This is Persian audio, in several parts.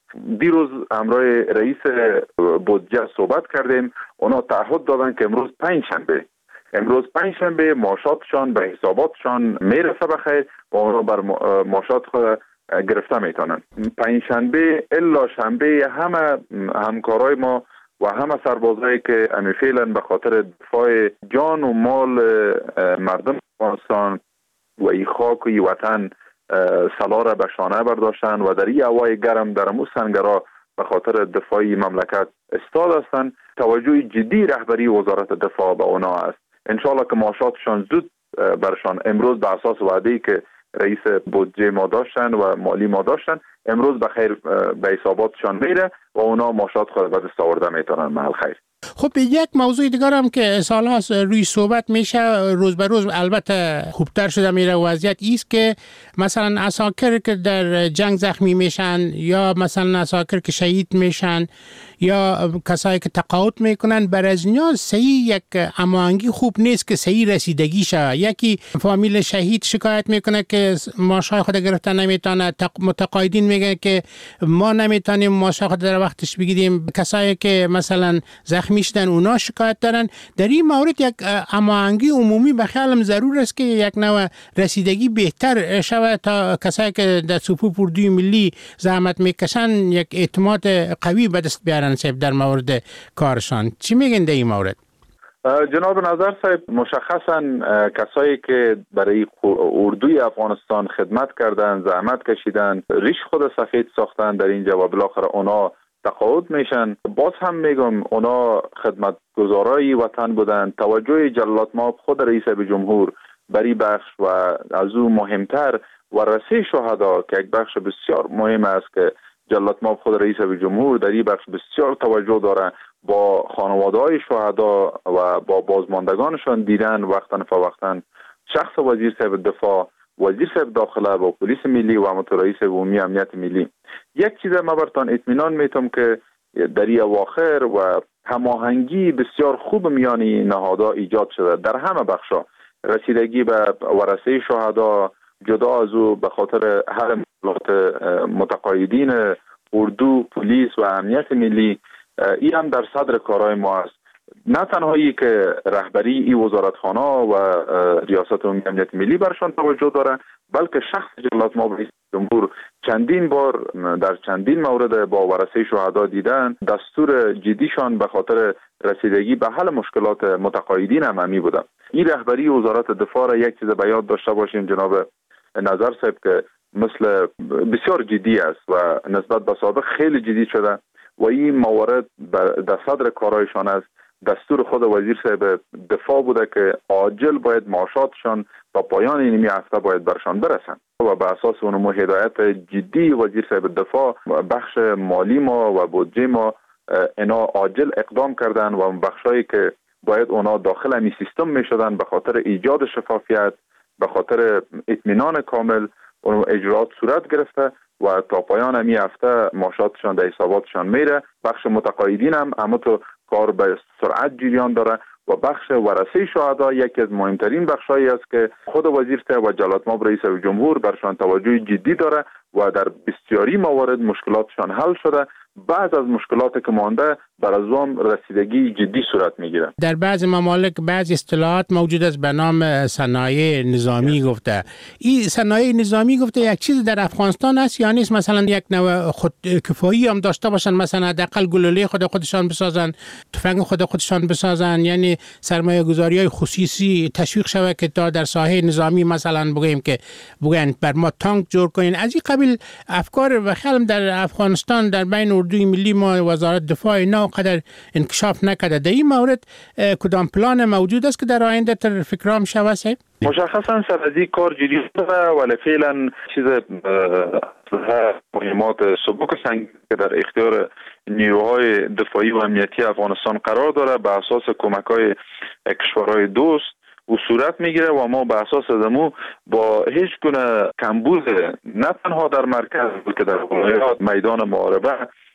دیروز همراه رئیس بودجه صحبت کردیم. اونا تعهد دادن که امروز پنجشنبه معاشاتشان به حساباتشان میرسه بخیر و اونا بر معاشات خود گرفته میتونن. پنجشنبه الا شنبه همه همکارای ما و همه سربازایی که فعلا به خاطر دفاع جان و مال مردم افغانستان و ای خاک و ای وطن سلا را به شانه برداشتن و در این هوای گرم در امو سنگرها به خاطر دفاع مملکت استاد هستند، توجه جدی رهبری وزارت دفاع به اونا است. انشالله که معاشاتشان زود برشان امروز به اساس وعده‌ای که رئیس بودجه ما داشتن و مالی ما داشتن امروز بخیر به حساباتشان میره و اونا معاشات خود به دست آورده میتونن. محل خیر. خب یک موضوع دیگر هم که سال‌هاست روی صحبت میشه، روز به روز البته خوبتر شده میره وضعیت ایست که مثلا عساکر که در جنگ زخمی میشن یا مثلا عساکر که شهید میشن یا کسایی که تقاعد میکنن، بر از اینا صحیح یک هماهنگی خوب نیست که صحیح رسیدگی شه. یکی فامیل شهید شکایت میکنه که معاشای خود گرفتن نمیتونه، متقاعدین میگن که ما نمیتونیم معاشای خود در وقتش بگیریم، کسایی که مثلا زخمی شدن اونا شکایت دارن. در این مورد یک هماهنگی عمومی به خیالم ضرور است که یک نوع رسیدگی بهتر شود تا کسایی که در صفوف اردوی ملی زحمت میکشن یک اعتماد قوی به دست بیارن در مورد کارشان. چی میگن در این مورد؟ جناب نظر صاحب، مشخصا کسایی که برای اردوی افغانستان خدمت کردن، زحمت کشیدن، ریش خود سفید ساختن در اینجا و بالاخره اونا تقاعد میشن. باز هم میگم اونا خدمتگزارای وطن بودن. توجه جلالت مآب خود رئیس جمهور بری بخش و از او مهمتر ورثه شهدا که یک بخش بسیار مهم است که جلالت مآب خود رئیس جمهور در این بخش بسیار توجه داره، با خانواده‌های شهدا و با بازماندگانشان دیدن وقتاً فوقتاً. شخص وزیر صاحب دفاع، وزیر صاحب داخله و پلیس ملی و همانطور رئیس عمومی امنیت ملی. یک چیز ما برتان اطمینان میتم که در این اواخر و هماهنگی بسیار خوب میان نهادها ایجاد شده در همه بخشا. رسیدگی به ورثه شهدا، جدا از او به خاطر هر متقاعدین اردو، پلیس و امنیت ملی، این هم در صدر کارهای ما است. نه تنهایی که رهبری این وزارتخانه و ریاست عمومی امنیت ملی برشان توجه داره، بلکه شخص جلالت مآب رئیس جمهور چندین بار در چندین مورد با ورثه شهدا دیدن. دستور جدیشان به خاطر رسیدگی به حل مشکلات متقاعدین هم همی بوده. این رهبری وزارت دفاع را یک چیز به یاد داشته باشیم جناب نظر صاحب که مثل بسیار جدی است و نسبت به سابق خیلی جدی شده و این موارد در صدر کارایشان است. دستور خود وزیر صاحب دفاع بوده که عاجل باید معاشاتشان تا پایان این هفته باید برشان برسند و به اساس اون هدایت جدی وزیر صاحب دفاع بخش مالی ما و بودجه ما اینا عاجل اقدام کردن و بخشایی که باید اونا داخل همین سیستم می شدن به خاطر ایجاد شفافیت، به خاطر اطمینان کامل اون اجرات صورت گرفته و تا پایان همین هفته معاشاتشان در حساباتشان میره. بخش متقاعدین هم اما تو کار به سرعت جریان داره و بخش ورثه شهدا یکی از مهمترین بخشایی است که خود وزیر صاحب و جلالت مآب رئیس جمهور برشان توجه جدی داره و در بسیاری موارد مشکلاتشان حل شده. بعض از مشکلاتی که مانده بر از آن رسیدگی جدی صورت میگیره. در بعض ممالک بعض اصطلاحات موجود است به نام صنایع نظامی گفته. این صنایع نظامی گفته یک چیز در افغانستان است یا نیست؟ مثلا یک نوع خودکفایی هم داشته باشن، مثلا حداقل گلوله خودشان بسازن، تفنگ خودشان بسازن، یعنی سرمایه گذاری های خصوصی تشویق شود که تا در ساحه نظامی مثلا بگیم که بگن بر ما تانک جور کنین. از این قبیل افکار و خیالم در افغانستان در بین اردوی ملی ما وزارت دفاع اینا قدر انکشاف نکرده. در این مورد کدام پلان موجود است که در آینده تر فکرام شود صاحب؟ مشخصا سر از این کار جدی شده ولی فعلا چیز مهمات سبک سنگ که در اختیار نیروهای دفاعی و امنیتی افغانستان قرار داره به اساس کمک‌های کشورهای دوست و صورت میگیره و ما به اساس دمو با هیچ گونه کمبود نه تنها در مرکز بلکه در ولایات میدان محاربه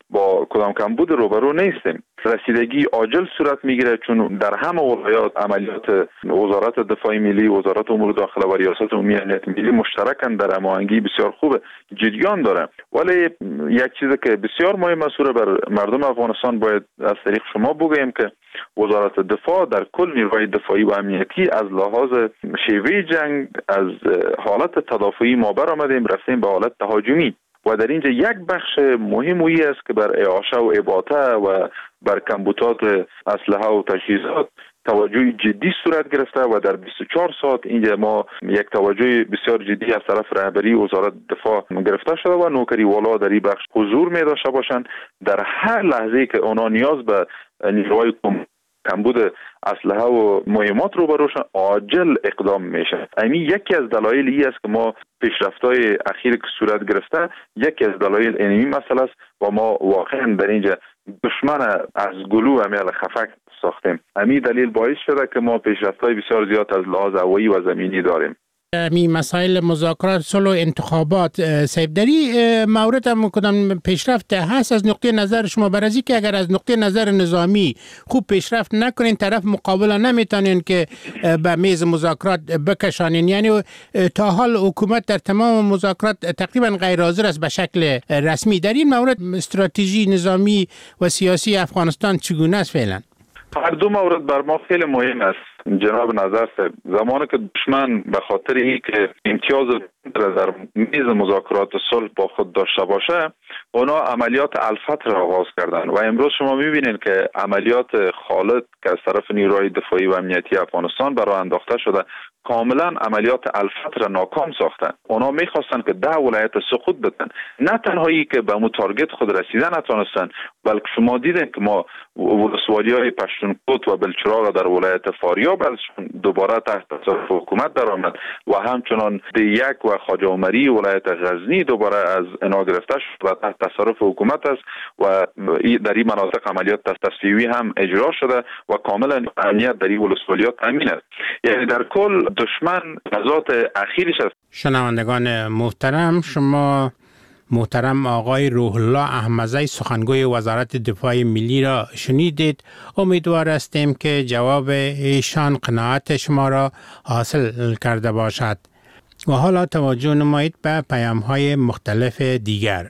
با کدام کمبود روبرو نیستیم. رسیدگی عاجل صورت میگیره چون در همه ولایات عملیات وزارت دفاع ملی، وزارت امور داخله و ریاست عمومی امنیت ملی مشترکاً در هماهنگی بسیار خوب جریان داره. ولی یک چیزی که بسیار مهم است بر مردم افغانستان باید از طریق شما بگویم که وزارت دفاع در کل نیروهای دفاعی و امنیتی از لحاظ شیوه جنگ از حالت تدافعی ما برآمدیم رفتیم به حالت تهاجمی و در اینجا یک بخش مهمی است که بر اعاشه و اباطه و بر کمبودات اسلحه و تجهیزات توجه جدی صورت گرفته و در 24 ساعت اینجا ما یک توجه بسیار جدی از طرف رهبری وزارت دفاع گرفته شده و نوکری والا در این بخش حضور می داشته باشند. در هر لحظه که اونا نیاز به نیروهای کمبود اسلحه و مهمات رو بروشن عاجل اقدام میشه. همین یکی از دلایل ای است که ما پیشرفت‌های اخیر که صورت گرفته یکی از دلایل این مسئله است و ما واقعا در اینجا دشمن از گلو امیال خفک ساختیم. همین دلیل باعث شده که ما پیشرفت‌های بسیار زیاد از لحاظ هوایی و زمینی داریم. می مسائل مذاکرات صلح و انتخابات سیب داری مورد هم کدام پیشرفت هست از نقطه نظر شما؟ برای که اگر از نقطه نظر نظامی خوب پیشرفت نکنین طرف مقابل نمیتونین که به میز مذاکرات بکشانین، یعنی تا حال حکومت در تمام مذاکرات تقریبا غیر حاضر است به شکل رسمی. در این مورد استراتژی نظامی و سیاسی افغانستان چگونه است فعلا؟ هر دو مورد بر ما خیلی مهم است جناب نظر صاحب. زمانی که دشمن به خاطر این که امتیاز در میز مذاکرات صلح با خود داشته باشه اونا عملیات الفتح را آغاز کردن و امروز شما میبینید که عملیات خالد که از طرف نیروهای دفاعی و امنیتی افغانستان برای انداخته شده کاملا عملیات الفتح را ناکام ساختن. اونا میخواستن که 10 ولایت سقوط بدن، نه تنهایی که به مو تارگت خود رسیدن نتونستن بلکه شما دیدین که ما ولسوالی‌های پشتونکوت و بلچراغ در ولایت فاریاب دوباره تحت تصرف حکومت درآمد و همچنان دیک و خواجه عمری ولایت غزنی دوباره از انا گرفته شد و تحت تصرف حکومت است و در این مناطق عملیات تصفیوی هم اجرا شده و کاملا امنیت در این ولسوالیات تامین است. یعنی در کل دشمن لحظات اخیرش است. شنوندگان محترم، شما محترم آقای روح الله احمدزی سخنگوی وزارت دفاع ملی را شنیدید. امیدوار هستیم که جواب ایشان قناعت شما را حاصل کرده باشد. و حالا توجه نمایید به پیام‌های مختلف دیگر.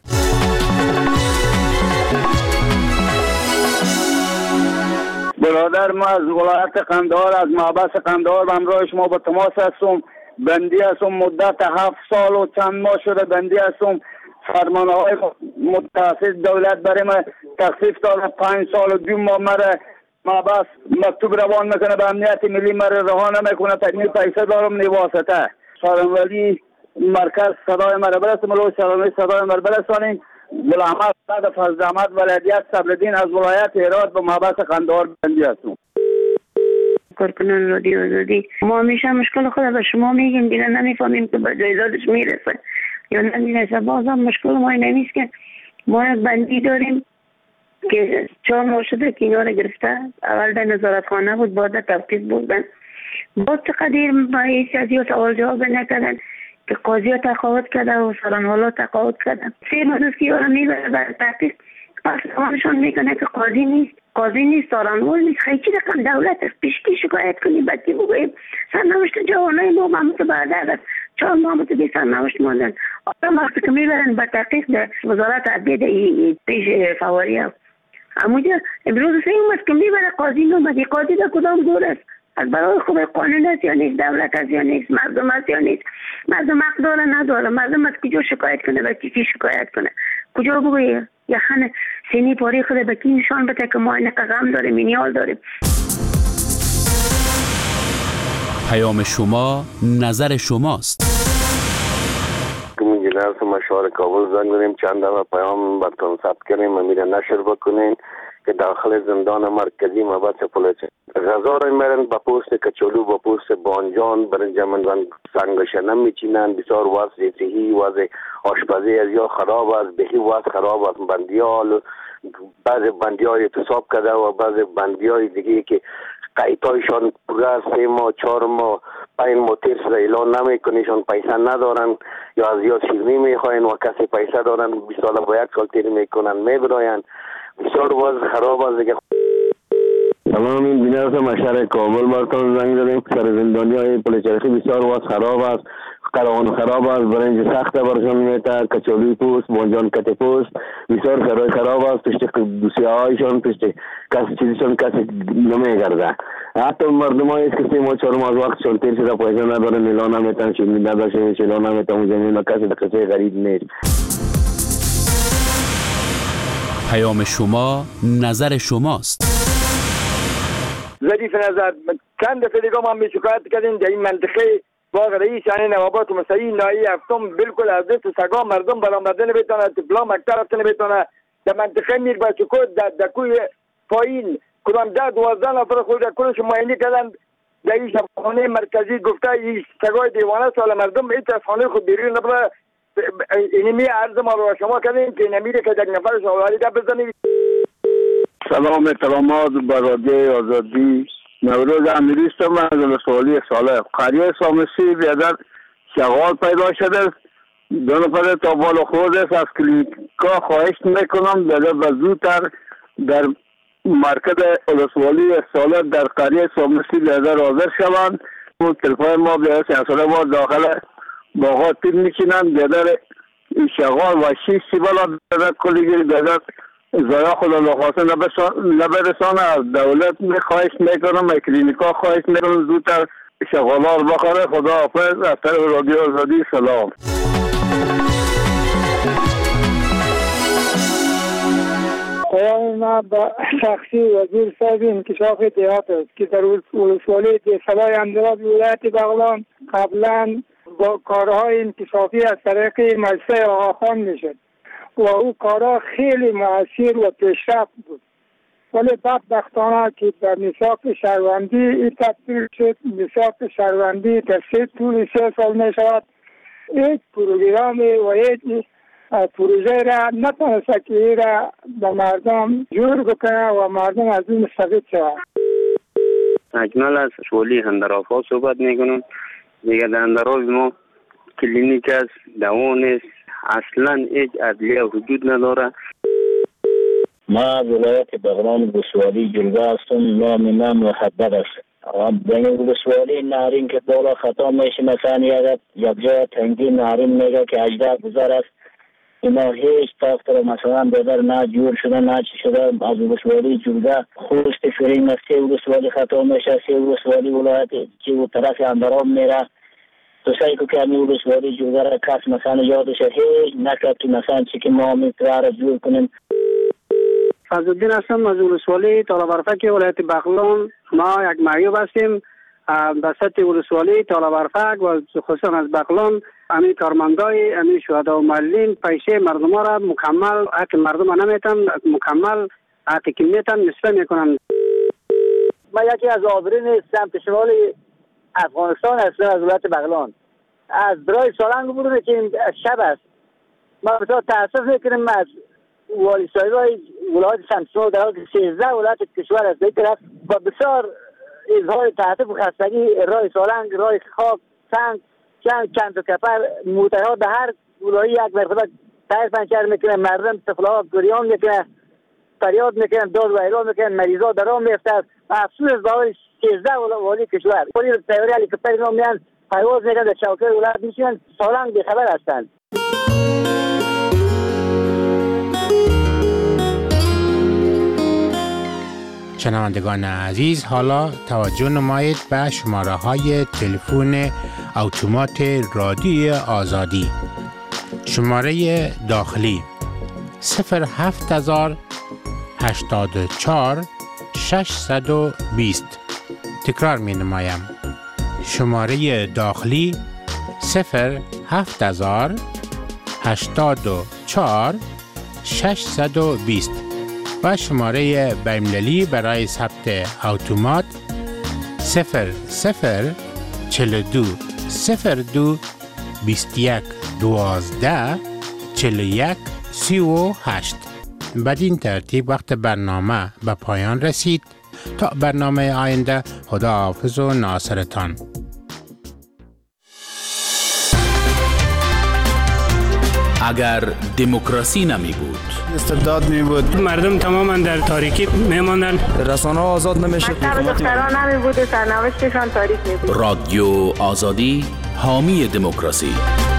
برادر ما از ولایت قندهار از محبس قندهار همراه شما به تماس هستم. بندی هستم مدت 7 سال و چند ماه شده بندی هستم. فرمانهای متخصص دولت برای من تخفیف داده 5 سال و 2 ماه مرا محبس مکتوب روان میکنه به امنیت ملی مرا رها نمیکنه. تکنی پیسه دارم نیواسطه سالنولی مرکز صدای مرا برسه ملو سالنولی صدای مرا برسانیم. گلحمد صد فضل احمد ولایت صبرالدین از ولایت هرات به محبس قندهار بندی هستم. کارکنان رادیو آزادی ما همیشه مشکل خود به شما میگیم دیگه نمیفهمیم که به جایزادش میرسه یا نمیرسه. بازم مشکل ما نمیست که ما یک بندی داریم که 4 ماه شده که اینا رو گرفته. اول در نظارتخانه بود بعد تفتیش بودن. باز چقدر با حیثیتی و سوال جواب نکردن که قاضی ها تقاعد کرده و سالان حالا تقاعد کردن. 3 ماه که یارو میبره برای تفتیش اصلاحانشان میکنه که قاضی نیست سارنوال نیست. خیلی رقم دولت است پیشکی شکایت کنیم بدی بگوییم سرنوشت جوانای ما محمود بردر 4 محمود بی سرنوشت ماندن. آدم وقتی که میبرن به تحقیق در وزارت عدلیه پیش فواری ها همونجا امروز 3 ماه که میبره قاضی نومدی. قاضی در کدام دور است؟ از برای خوب قانون است یا نیست؟ دولت است یا نیست؟ مردم است یا نیست؟ مردم حق داره نداره؟ مردم از کجا شکایت کنه و کی شکایت کنه؟ کجا بگویه؟ یا خانه سینی پاری خود به کی نشان بده که ما اینقدر غم داریم مینیال داریم. پیام شما نظر شماست. انجینر مشوار کابل زنگ زدیم چند دفعه پیام براتون ثبت کردیم امیر نشر بکنین که داخل زندان مرکزی محبس پلیس غذا را میبرن با پوست کچولو با پوست بانجان برنج من سنگشنه میچینن. بسیار وضع صحی وضع آشپزی از یا خراب است بهی وضع خراب است. بندیال بعض بندیال اعتصاب کرده و بعض بندیال دیگه که قیتایشان پوره 3 ماه 4 ماه این موتیس را اعلان نمیکنیشون، پیسه ندارن یا از یا شیرنی میخواین و کسی پیسه دارن 20 سال با 1 سال تیر میکنن میبراین. بسیار وضع خراب است دیگه. تمام این بینه است مشهر کابل براتون زنگ زدیم. سر زندانی های پلیچرخی بسیار وضع خراب است، قروان خراب است، برنج سخت برشان میته، کچولی پوست، بانجان کت پوست بسیار شرایط خراب است. پشت دوسیه هایشان پشت کسی چیزشان کسی نمیگرده. حتی مردم هایی است که 3 ماه 4 ماه از وقتشان تیر شده پیسه ندارن، اعلان نمیتن، شیرنی نداشتن، اعلان نمیتن، اون زمین کسی در کسی غریب نیست. پیام شما نظر شماست. ظریف نظر چند دفعه دیگه ما شکایت کردیم در این منطقه باغ رئیس یعنی نوابات مسیحی ناحیه هفتم بالکل از دست سگا مردم برآمده نمیتونه، طفلا مکتب رفته نمیتونه. در منطقه میر بچکو در کوی پایین کدام 10-12 نفر خود کلش معاینه کردن در این شفاخانه مرکزی گفته این سگای دیوانه سال مردم هیچ از خانه خود بیرون نبره. اینمی عرض ما رو شما کردیم که نمیره که یک نفر شوالی ده بزنید. سلام احترامات بر رادیوی آزادی. نوروز امیری هستم از ولسوالی صالح. قریه سامسی بیادر شغال پیدا شده است. 2 نفر تا بالا خورده است. از کلینیکا خواهش میکنم بیادر زودتر در مرکز ولسوالی صالح در قریه سامسی بیادر حاضر شوند. تلفن ما بیادر سیاساله ما داخل باغات تیر میچینند. بیادر شغال و 6 سیبالا بیادر کلیگی بیادر زایا خدا نخواسته نبرسانه. از دولت خواهش میکنم، کلینیکا خواهش میکنم زودتر شغالا رو بخوره. خدا حافظ. از طرف رادیو آزادی سلام. پیام ما با شخصی وزیر صاحب انکشاف دیهات است که در ولسوالی دیسلای امدراد ولایت بغلان قبلا با کارهای انکشافی از طریق مجلس آقاخان میشد و او کارها خیلی مؤثر و پیشرفت بود، ولی بدبختانه که در میثاق شهروندی این تطبیق شد. میثاق شهروندی در طول 3 سال می شود هیچ پروگرامی و هیچ پروژه را نتونسته که این را به مردم جور بکنه و مردم از این مستفید شود. اجمل از شولی هندرافا صحبت میکنم. دیگه در هندراف ما کلینیک است، دوان است، اصلا هیچ عدلیه وجود نداره. ما از ولایت بغلان ولسوالی جلگه هستم. نام محبت است. در ولسوالی نهرین که بالا خطا میشه، مثلا یک جای تنگی نهرین میگه که 18 گذر است. اینا هیچ تافتر مثلا بدر نه جور شده نه چی شده. از ولسوالی جلگه خوست فرین است. ولسوالی خطا میشه. ولسوالی ولایت که و طرف اندرام میره. تو سعی که همی ولسوالی جلگه را کس مثلا یادش هیچ نکرد که مثلا چی که ما میتواره جور کنیم. فضلالدین هستم از ولسوالی تالابرفک ولایت بغلان. ما یک معیوب هستیم به سطح ولسوالی تالابرفک و خصوصا از بغلان. امی کارمندای امی شهدا و معلولین پیسه مردم را مکمل حق مردم نمیتن، مکمل حق که میتن نصفه میکنن. ما یکی از آبرین سمت شمال افغانستان هستم از ولایت بغلان. از برای سالنگ بودم که شب است. ما بسیار تاسف میکنیم از والی صاحبای ولایت سمت شمال در حال که 13 ولایت کشور است. یک طرف با بسیار اظهار تاسف و خستگی راه سالنگ، راه خاک، سنگ، چند کپر موترها به هر ولایی یک مرتبه تایر پنچر میکنن. مردم طفلها گریان میکنن، فریاد میکنن، داد و ایران میکنن، مریضا در آن میفتن. افسوس از باقی 13 والی کشور ولی تیاری هلیکوپتر اینا میان پرواز میکنن در چوکه ولایت میشن. سالنگ بیخبر هستند. شنوندگان عزیز، حالا توجه نمایید به شماره های تلفن اتومات رادیو آزادی. شماره داخلی 07084 620. تکرار می نمایم. شماره داخلی 07084 620 و شماره بین‌المللی برای ثبت اتومات 0042 02 21 12 41 38. بدین ترتیب وقت برنامه به پایان رسید. تا برنامه آینده، خدا حافظ و ناصرتان. اگر دموکراسی نمی بود، استبداد می بود، مردم تماما در تاریکی می ماندن، رسانه ها آزاد نمی شد، مکتب دختران نمی بود، سرنوشتشان تاریک می بود. رادیو آزادی حامی دموکراسی.